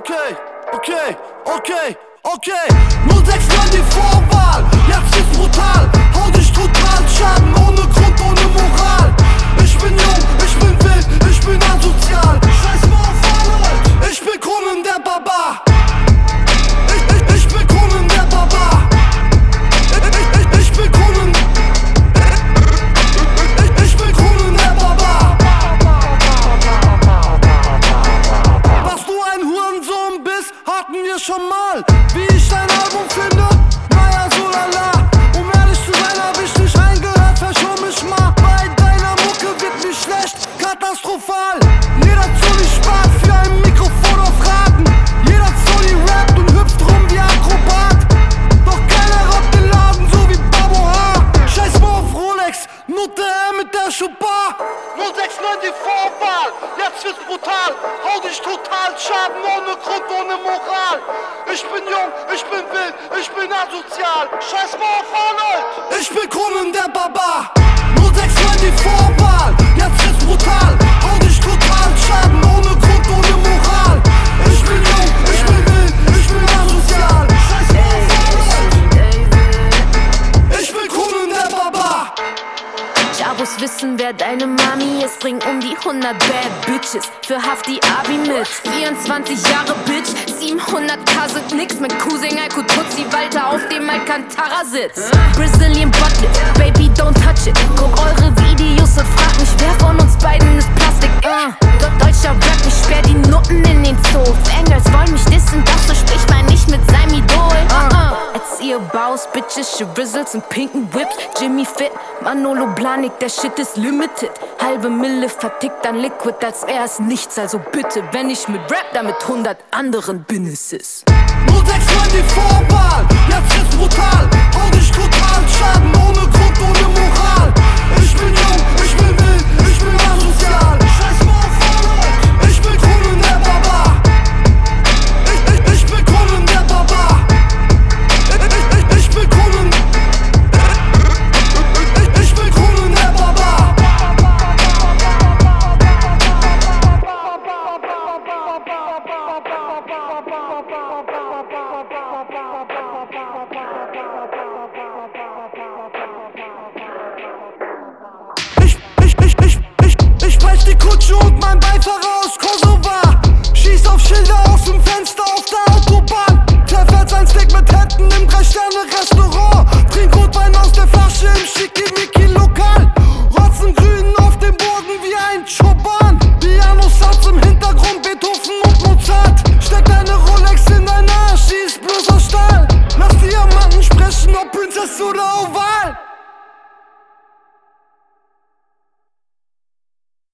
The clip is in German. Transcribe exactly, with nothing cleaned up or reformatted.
Okay, okay, okay, okay. null sechs neun die Vorwahl, jetzt ist brutal. Hau dich total, Schaden ohne Grund, ohne Moral. Ich bin jung, ich bin wild, ich bin asozial. Scheiß mal auf alle, ich bin Conan der Barbar. Ich, ich, ich bin Conan der Barbar. Ich, ich, ich bin Conan. Ich, ich bin Conan der Barbar. Dass du ein Hurensohn bist, hatten wir schon mal. Wie ich dein Album finde, naja, so lala. Um ehrlich zu sein, hab ich nicht reingehört, verschon mich mal. Bei deiner Mucke wird mir schlecht, katastrophal. Jeder Zolli spart für ein Mikrofon auf Raten. Jeder Zolli rappt und hüpft rum wie Akrobat. Doch keiner raubt den Laden so wie Babo H. Scheiß mal auf Rolex, Nutte R mit der Schubar. null sechs neun die Vorwahl, jetzt wird's brutal. Hau dich total, Schaden ohne Grund, ohne Moral. Ich bin jung, ich bin wild, ich bin asozial. Scheiß mal auf alle, ich bin Conan der Barbar. null sechs neun die Vorwahl, jetzt wird's brutal. Hau dich total, Schaden ohne Grund, ohne Moral. Ich bin jung, ich bin wild, ich bin asozial. Scheiß mal auf alle, ich bin Conan der Barbar. Jabos wissen, wer deine Mami ist. Bring um die hundert Bad Bitches für Hafti Abi mit. vierundzwanzig Jahre Bitch, siebenhunderttausend sind nix. Mit Cousin Alko Tutsi Walter auf dem Alcantara sitzt. Brazilian Buttlet, Baby don't touch it. Guck eure Videos und frag mich, wer von uns beiden ist Plastik. uh. Deutscher Rap, ich sperr die Nutten in den Zoo. Fangirls wollen mich dissen, doch so spricht man nicht mit seinem Idol. uh. uh. Erzieher Baus, Bitches, Shrizzles und pinken Whips. Jimmy Fit, Manolo Blahnik, der Shit ist limited. Halbe Mille vertickt an Liquid, als wär es nichts. Also bitte, wenn ich mit Rap, dann mit hundert anderen Businesses. null sechs neun die Vorwahl, jetzt ist brutal. Hau dich total, Schaden ohne Grund, ohne Moral. Ich bin jung, ich bin wild, ich bin asozial. Scheiß mal auf alle, ich bin Conan der Barbar. Ich, ich, ich bin Conan der Barbar. Ich, ich, ich bin Conan. Ich, ich bin Conan der Barbar. Ich, ich, ich, ich, ich, ich brech die Kutsche und mein Beifahrer aus Kosovo. Schieß auf Schilder aus dem Fenster auf der Autobahn. Zerfetzt ein Steak mit Händen im Drei-Sterne-Restaurant. Trink Rotwein aus der Flasche im Schickimicki-Lokal. Rotzen grün auf dem Boden wie ein Choban. Piano-Sounds im Hintergrund, Beethoven und Mozart. Steck deine Rolex in dein Arsch, sie ist bloß aus Stahl. Lass Diamanten sprechen, ob Prinzess oder Oval.